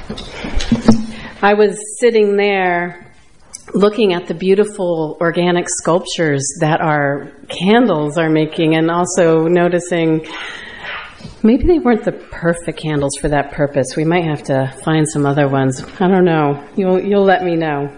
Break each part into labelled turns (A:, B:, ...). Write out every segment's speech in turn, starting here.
A: I was sitting there looking at the beautiful organic sculptures that our candles are making, and also noticing maybe they weren't the perfect candles for that purpose. We might have to find some other ones. I don't know. You'll let me know.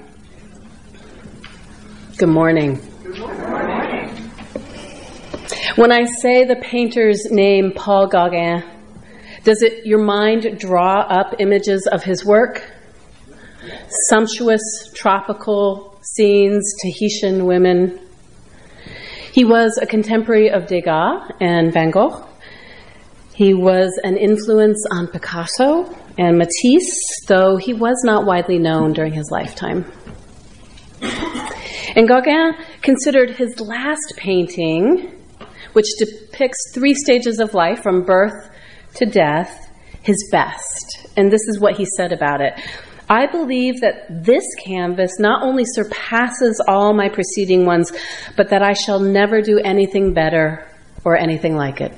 A: Good morning.
B: Good morning.
A: When I say the painter's name, Paul Gauguin, does your mind draw up images of his work? Sumptuous tropical scenes, Tahitian women. He was a contemporary of Degas and Van Gogh. He was an influence on Picasso and Matisse, though he was not widely known during his lifetime. And Gauguin considered his last painting, which depicts 3 stages of life from birth to death, his best. And this is what he said about it. I believe that this canvas not only surpasses all my preceding ones, but that I shall never do anything better or anything like it.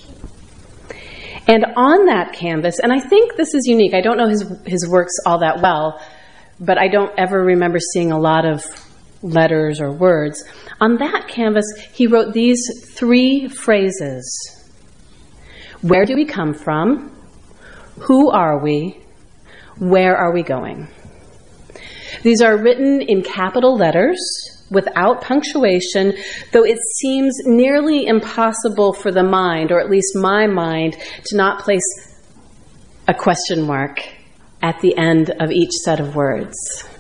A: And on that canvas, and I think this is unique, I don't know his works all that well, but I don't ever remember seeing a lot of letters or words. On that canvas, he wrote these 3 phrases. Where do we come from? Who are we? Where are we going? These are written in capital letters without punctuation, though it seems nearly impossible for the mind, or at least my mind, to not place a question mark at the end of each set of words.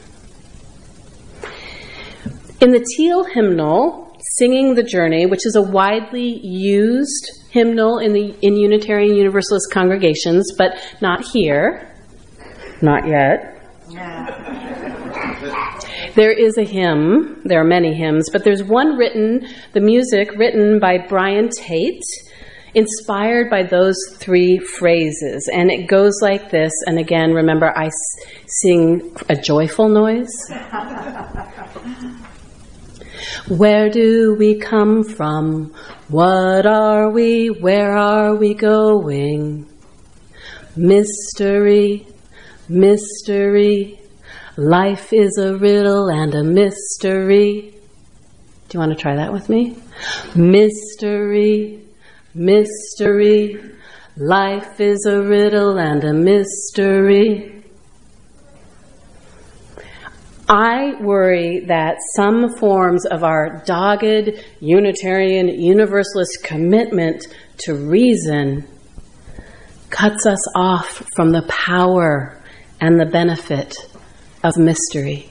A: In the Teal hymnal, Singing the Journey, which is a widely used hymnal in Unitarian Universalist congregations, but not here, not yet. There is a hymn, there are many hymns, but there's one written, the music written by Brian Tate, inspired by those 3 phrases. And it goes like this, and again, remember, I sing a joyful noise. Where do we come from? What are we? Where are we going? Mystery, mystery. Life is a riddle and a mystery. Do you want to try that with me? Mystery, mystery. Life is a riddle and a mystery. I worry that some forms of our dogged Unitarian Universalist commitment to reason cuts us off from the power and the benefit of mystery.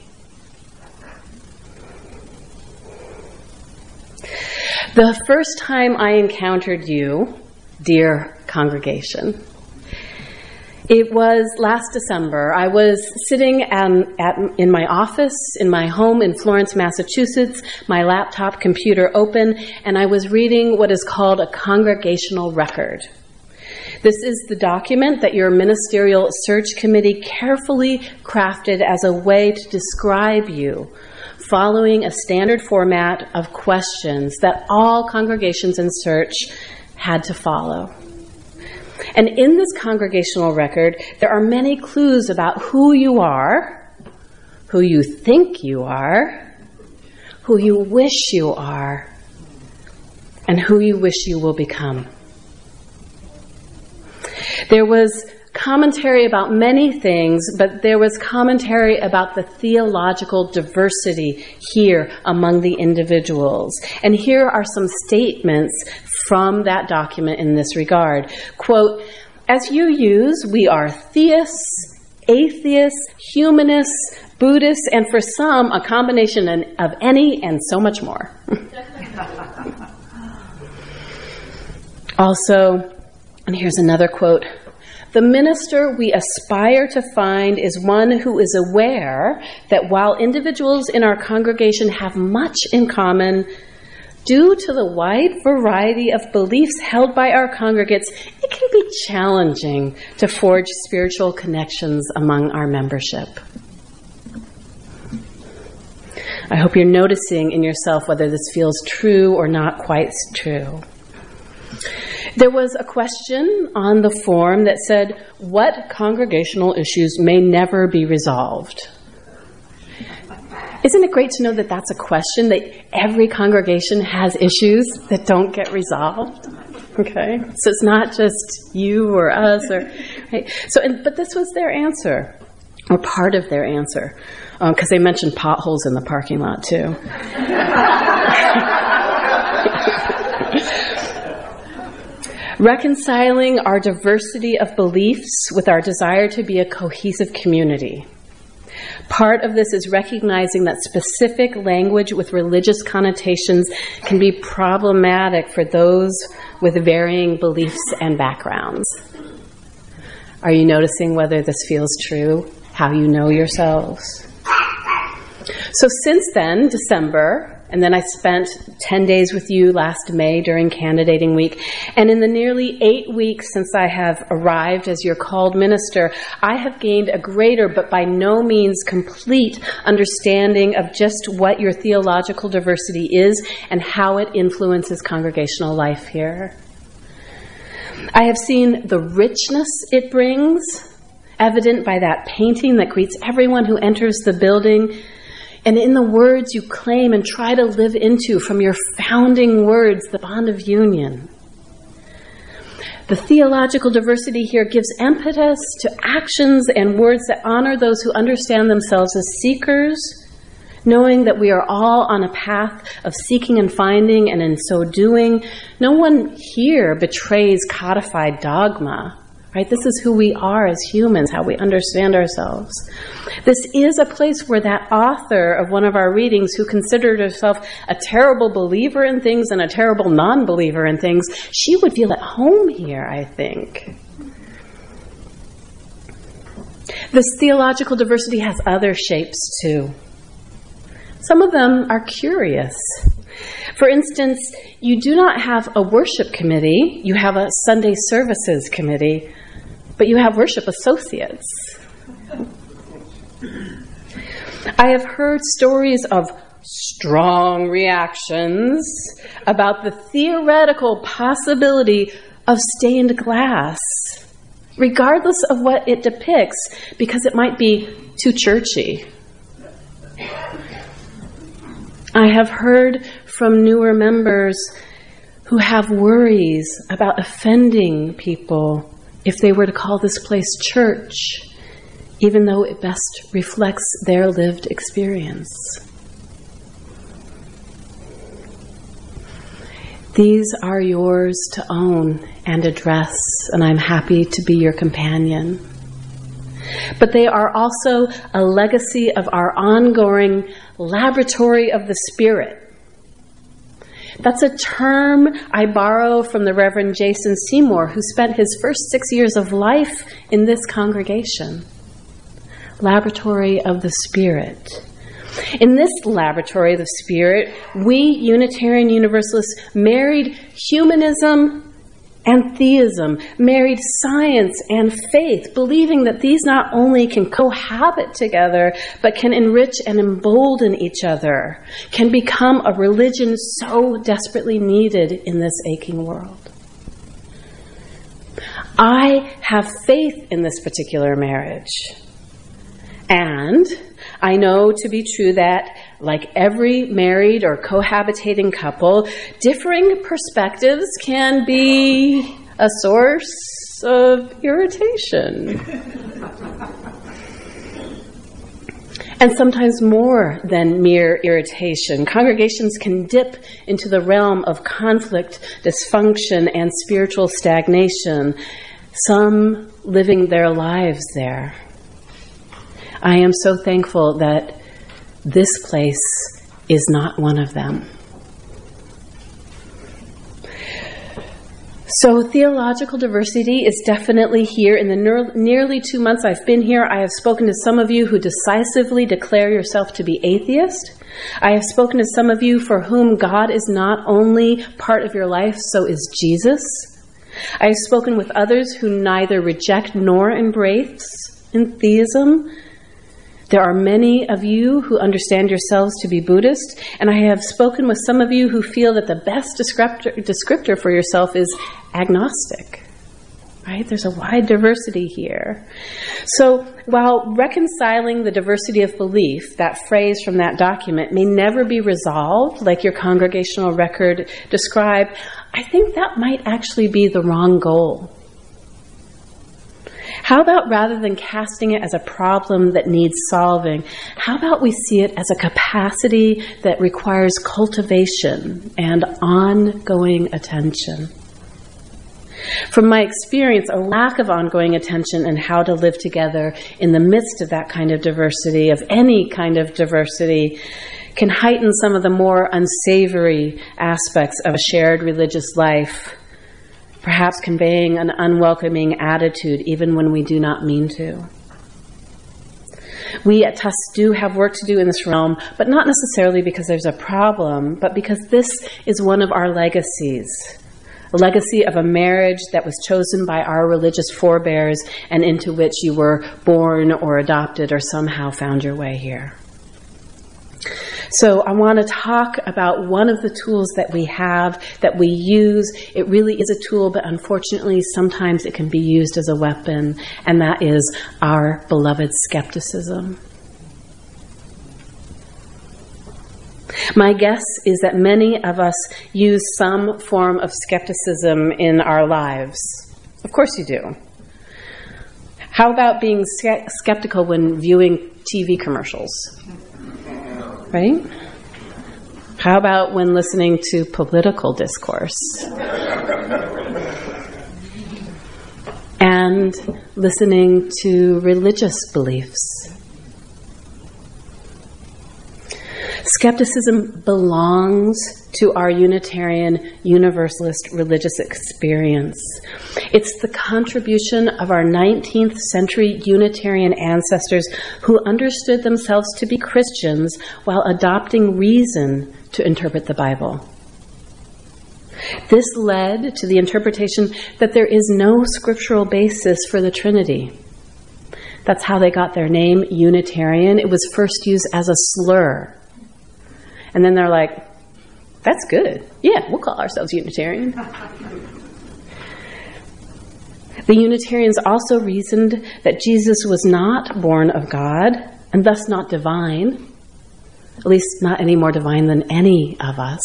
A: The first time I encountered you, dear congregation, it was last December. I was sitting in my office, in my home in Florence, Massachusetts, my laptop computer open, and I was reading what is called a congregational record. This is the document that your ministerial search committee carefully crafted as a way to describe you, following a standard format of questions that all congregations in search had to follow. And in this congregational record, there are many clues about who you are, who you think you are, who you wish you are, and who you wish you will become. There was commentary about many things, but there was commentary about the theological diversity here among the individuals. And here are some statements from that document in this regard. Quote, as you use, we are theists, atheists, humanists, Buddhists, and for some, a combination of any and so much more. Also, and here's another quote, the minister we aspire to find is one who is aware that while individuals in our congregation have much in common, due to the wide variety of beliefs held by our congregates, it can be challenging to forge spiritual connections among our membership. I hope you're noticing in yourself whether this feels true or not quite true. There was a question on the form that said, what congregational issues may never be resolved? Isn't it great to know that that's a question, that every congregation has issues that don't get resolved? Okay, so it's not just you or us, or right? But this was their answer, or part of their answer, because they mentioned potholes in the parking lot too. Reconciling our diversity of beliefs with our desire to be a cohesive community. Part of this is recognizing that specific language with religious connotations can be problematic for those with varying beliefs and backgrounds. Are you noticing whether this feels true? How you know yourselves? So since then, December, and then I spent 10 days with you last May during candidating week, and in the nearly 8 weeks since I have arrived as your called minister, I have gained a greater but by no means complete understanding of just what your theological diversity is and how it influences congregational life here. I have seen the richness it brings, evident by that painting that greets everyone who enters the building, and in the words you claim and try to live into from your founding words, the bond of union. The theological diversity here gives impetus to actions and words that honor those who understand themselves as seekers, knowing that we are all on a path of seeking and finding, and in so doing, no one here betrays codified dogma. Right? This is who we are as humans, how we understand ourselves. This is a place where that author of one of our readings, who considered herself a terrible believer in things and a terrible non-believer in things, she would feel at home here, I think. This theological diversity has other shapes too. Some of them are curious. For instance, you do not have a worship committee, you have a Sunday services committee, but you have worship associates. I have heard stories of strong reactions about the theoretical possibility of stained glass, regardless of what it depicts, because it might be too churchy. I have heard from newer members who have worries about offending people if they were to call this place church, even though it best reflects their lived experience. These are yours to own and address, and I'm happy to be your companion. But they are also a legacy of our ongoing laboratory of the Spirit. That's a term I borrow from the Reverend Jason Seymour, who spent his first 6 years of life in this congregation. Laboratory of the Spirit. In this laboratory of the Spirit, we Unitarian Universalists married humanism and theism, married science and faith, believing that these not only can cohabit together, but can enrich and embolden each other, can become a religion so desperately needed in this aching world. I have faith in this particular marriage. And I know to be true that, like every married or cohabitating couple, differing perspectives can be a source of irritation. And sometimes more than mere irritation. Congregations can dip into the realm of conflict, dysfunction, and spiritual stagnation, some living their lives there. I am so thankful that this place is not one of them. So theological diversity is definitely here. In the nearly 2 months I've been here, I have spoken to some of you who decisively declare yourself to be atheist. I have spoken to some of you for whom God is not only part of your life, so is Jesus. I have spoken with others who neither reject nor embrace in theism. There are many of you who understand yourselves to be Buddhist, and I have spoken with some of you who feel that the best descriptor for yourself is agnostic. Right? There's a wide diversity here. So while reconciling the diversity of belief, that phrase from that document, may never be resolved, like your congregational record described, I think that might actually be the wrong goal. How about rather than casting it as a problem that needs solving, how about we see it as a capacity that requires cultivation and ongoing attention? From my experience, a lack of ongoing attention and how to live together in the midst of that kind of diversity, of any kind of diversity, can heighten some of the more unsavory aspects of a shared religious life, perhaps conveying an unwelcoming attitude even when we do not mean to. We at Tufts do have work to do in this realm, but not necessarily because there's a problem, but because this is one of our legacies. A legacy of a marriage that was chosen by our religious forebears and into which you were born or adopted or somehow found your way here. So I want to talk about one of the tools that we have, that we use. It really is a tool, but unfortunately sometimes it can be used as a weapon, and that is our beloved skepticism. My guess is that many of us use some form of skepticism in our lives. Of course you do. How about being skeptical when viewing TV commercials? Right? How about when listening to political discourse? And listening to religious beliefs? Skepticism belongs to our Unitarian Universalist religious experience. It's the contribution of our 19th century Unitarian ancestors who understood themselves to be Christians while adopting reason to interpret the Bible. This led to the interpretation that there is no scriptural basis for the Trinity. That's how they got their name, Unitarian. It was first used as a slur. And then they're like, that's good. Yeah, we'll call ourselves Unitarian. The Unitarians also reasoned that Jesus was not born of God, and thus not divine, at least not any more divine than any of us.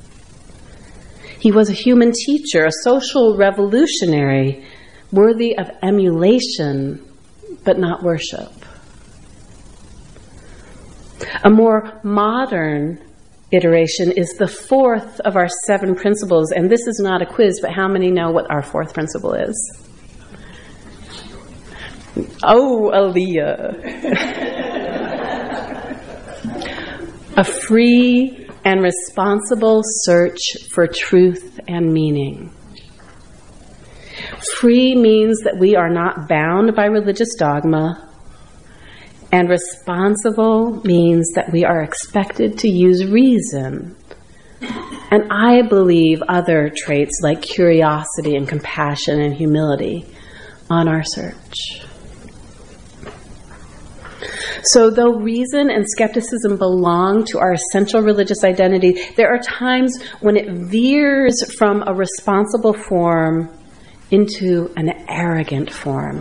A: He was a human teacher, a social revolutionary, worthy of emulation, but not worship. A more modern iteration is the fourth of our 7 principles, and this is not a quiz, but how many know what our 4th principle is? Oh, Aaliyah. A free and responsible search for truth and meaning. Free means that we are not bound by religious dogma, and responsible means that we are expected to use reason. And I believe other traits like curiosity and compassion and humility on our search. So though reason and skepticism belong to our essential religious identity, there are times when it veers from a responsible form into an arrogant form.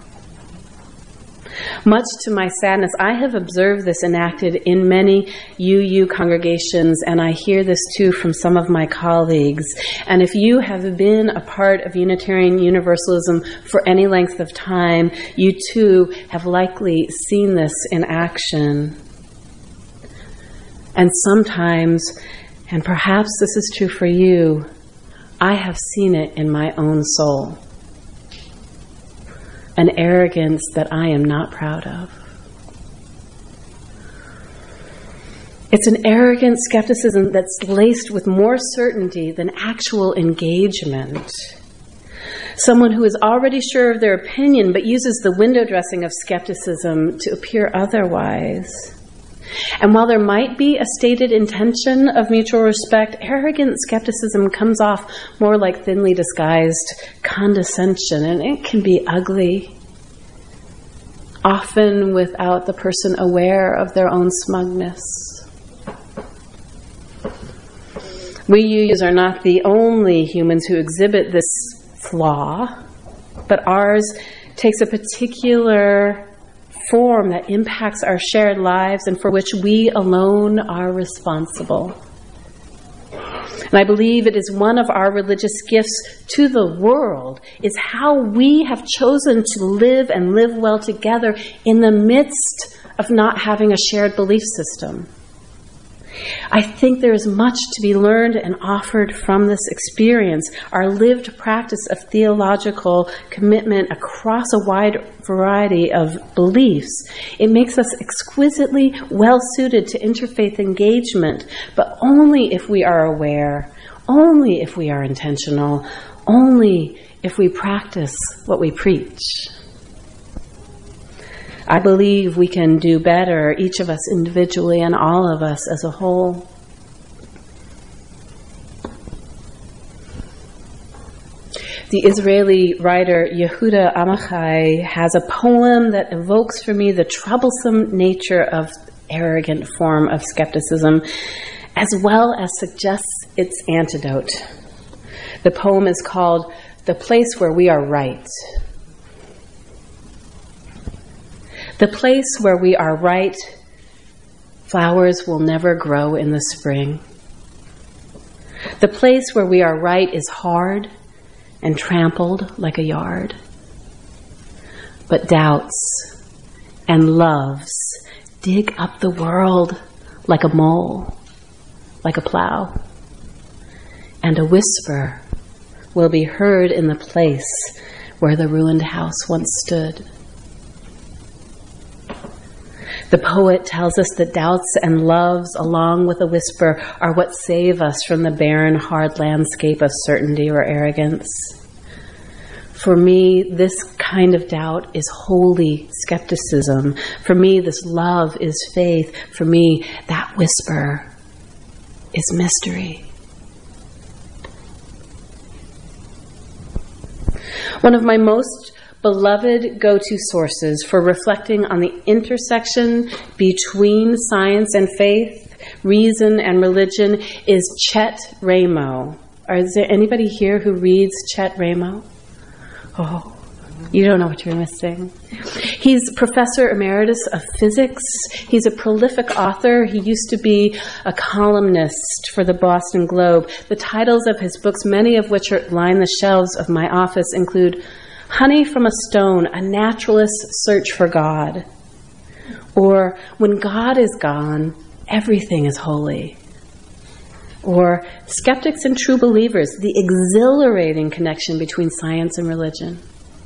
A: Much to my sadness, I have observed this enacted in many UU congregations, and I hear this too from some of my colleagues. And if you have been a part of Unitarian Universalism for any length of time, you too have likely seen this in action. And sometimes, and perhaps this is true for you, I have seen it in my own soul. An arrogance that I am not proud of. It's an arrogant skepticism that's laced with more certainty than actual engagement. Someone who is already sure of their opinion but uses the window dressing of skepticism to appear otherwise. And while there might be a stated intention of mutual respect, arrogant skepticism comes off more like thinly disguised condescension, and it can be ugly, often without the person aware of their own smugness. We UUs are not the only humans who exhibit this flaw, but ours takes a particular form that impacts our shared lives and for which we alone are responsible. And I believe it is one of our religious gifts to the world, is how we have chosen to live and live well together in the midst of not having a shared belief system. I think there is much to be learned and offered from this experience, our lived practice of theological commitment across a wide variety of beliefs. It makes us exquisitely well-suited to interfaith engagement, but only if we are aware, only if we are intentional, only if we practice what we preach. I believe we can do better, each of us individually and all of us as a whole. The Israeli writer Yehuda Amichai has a poem that evokes for me the troublesome nature of arrogant form of skepticism, as well as suggests its antidote. The poem is called "The Place Where We Are Right." The place where we are right, flowers will never grow in the spring. The place where we are right is hard and trampled like a yard. But doubts and loves dig up the world like a mole, like a plow. And a whisper will be heard in the place where the ruined house once stood. The poet tells us that doubts and loves, along with a whisper, are what save us from the barren, hard landscape of certainty or arrogance. For me, this kind of doubt is holy skepticism. For me, this love is faith. For me, that whisper is mystery. One of my most beloved go-to sources for reflecting on the intersection between science and faith, reason and religion is Chet Ramo. Is there anybody here who reads Chet Ramo? Oh, you don't know what you're missing. He's professor emeritus of physics. He's a prolific author. He used to be a columnist for the Boston Globe. The titles of his books, many of which line the shelves of my office, include Honey from a Stone, A Naturalist's Search for God. Or When God is Gone, Everything is Holy. Or Skeptics and True Believers, The Exhilarating Connection Between Science and Religion.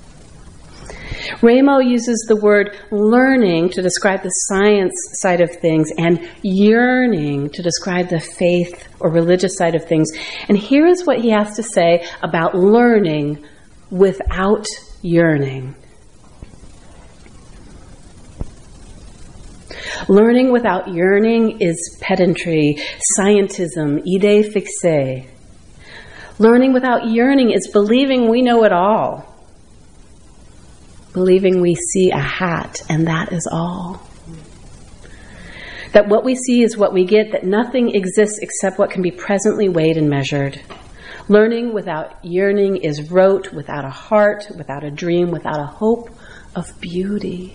A: Ramo uses the word learning to describe the science side of things and yearning to describe the faith or religious side of things. And here is what he has to say about learning without yearning. Learning without yearning is pedantry, scientism, idée fixée. Learning without yearning is believing we know it all. Believing we see a hat and that is all. That what we see is what we get, that nothing exists except what can be presently weighed and measured. Learning without yearning is rote, without a heart, without a dream, without a hope of beauty.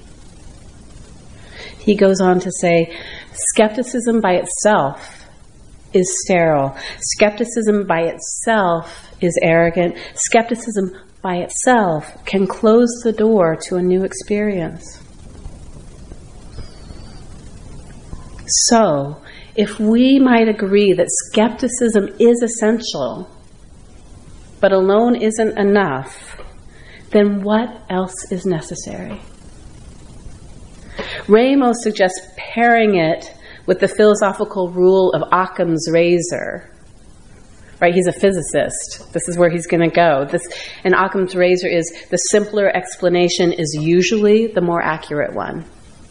A: He goes on to say, skepticism by itself is sterile. Skepticism by itself is arrogant. Skepticism by itself can close the door to a new experience. So, if we might agree that skepticism is essential, but alone isn't enough, then what else is necessary? Ramo suggests pairing it with the philosophical rule of Occam's razor. Right? He's a physicist. This is where he's going to go. And Occam's razor is the simpler explanation is usually the more accurate one.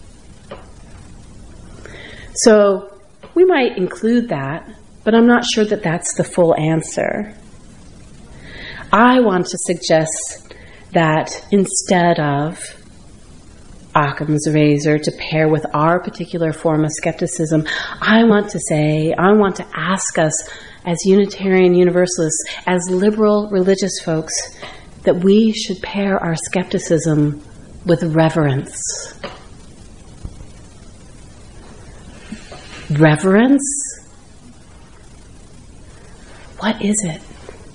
A: So we might include that, but I'm not sure that that's the full answer. I want to suggest that instead of Occam's razor to pair with our particular form of skepticism, I want to ask us as Unitarian Universalists, as liberal religious folks, that we should pair our skepticism with reverence. Reverence? What is it?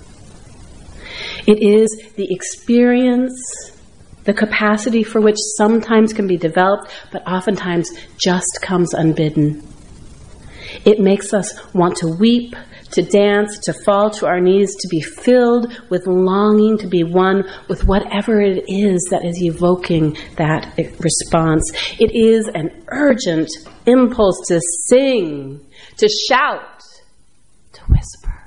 A: It is the experience, the capacity for which sometimes can be developed, but oftentimes just comes unbidden. It makes us want to weep, to dance, to fall to our knees, to be filled with longing to be one with whatever it is that is evoking that response. It is an urgent impulse to sing, to shout, to whisper.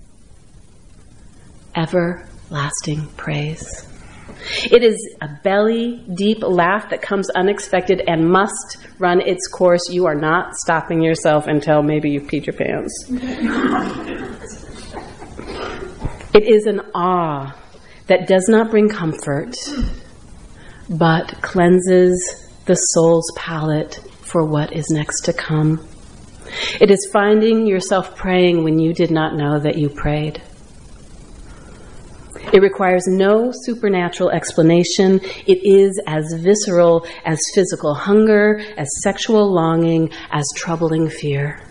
A: Everlasting praise. It is a belly deep laugh that comes unexpected and must run its course. You are not stopping yourself until maybe you peed your pants. It is an awe that does not bring comfort, but cleanses the soul's palate for what is next to come. It is finding yourself praying when you did not know that you prayed. It requires no supernatural explanation. It is as visceral as physical hunger, as sexual longing, as troubling fear.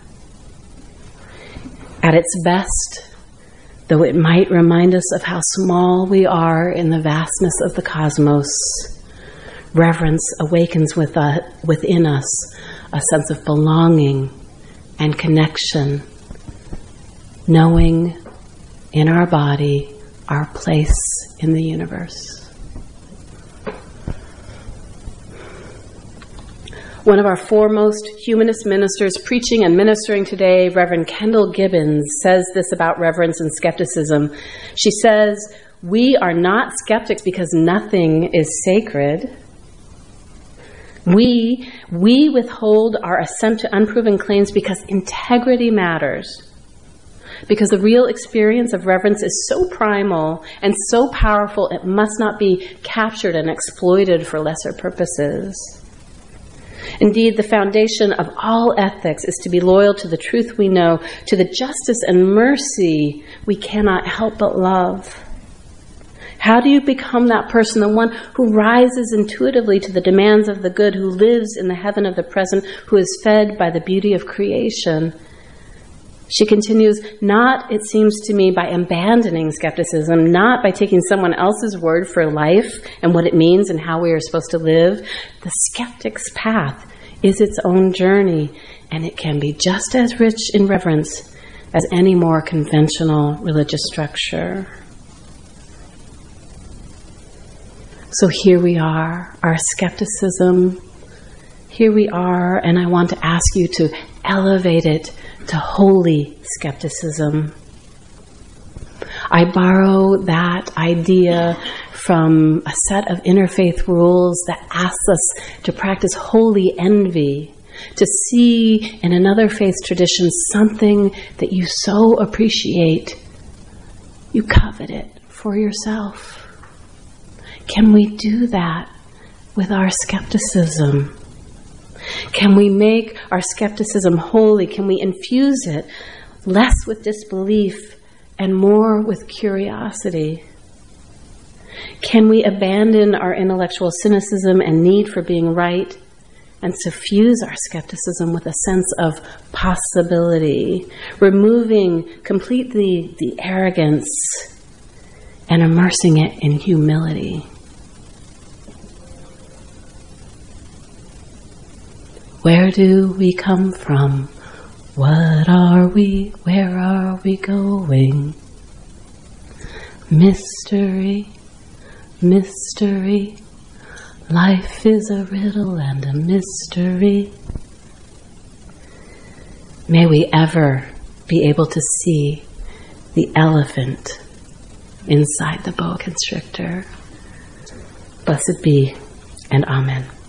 A: At its best, though it might remind us of how small we are in the vastness of the cosmos, reverence awakens within us a sense of belonging and connection, knowing in our body our place in the universe. One of our foremost humanist ministers preaching and ministering today, Reverend Kendall Gibbons, says this about reverence and skepticism. She says, "We are not skeptics because nothing is sacred. We withhold our assent to unproven claims because integrity matters. Because the real experience of reverence is so primal and so powerful, it must not be captured and exploited for lesser purposes. Indeed, the foundation of all ethics is to be loyal to the truth we know, to the justice and mercy we cannot help but love. How do you become that person, the one who rises intuitively to the demands of the good, who lives in the heaven of the present, who is fed by the beauty of creation?" She continues, "Not, it seems to me, by abandoning skepticism, not by taking someone else's word for life and what it means and how we are supposed to live. The skeptic's path is its own journey, and it can be just as rich in reverence as any more conventional religious structure." So here we are, our skepticism. Here we are, and I want to ask you to elevate it to holy skepticism. I borrow that idea from a set of interfaith rules that asks us to practice holy envy, to see in another faith tradition something that you so appreciate, you covet it for yourself. Can we do that with our skepticism? Can we make our skepticism holy? Can we infuse it less with disbelief and more with curiosity? Can we abandon our intellectual cynicism and need for being right and suffuse our skepticism with a sense of possibility, removing completely the arrogance and immersing it in humility? Where do we come from? What are we? Where are we going? Mystery, mystery. Life is a riddle and a mystery. May we ever be able to see the elephant inside the boa constrictor. Blessed be, and amen.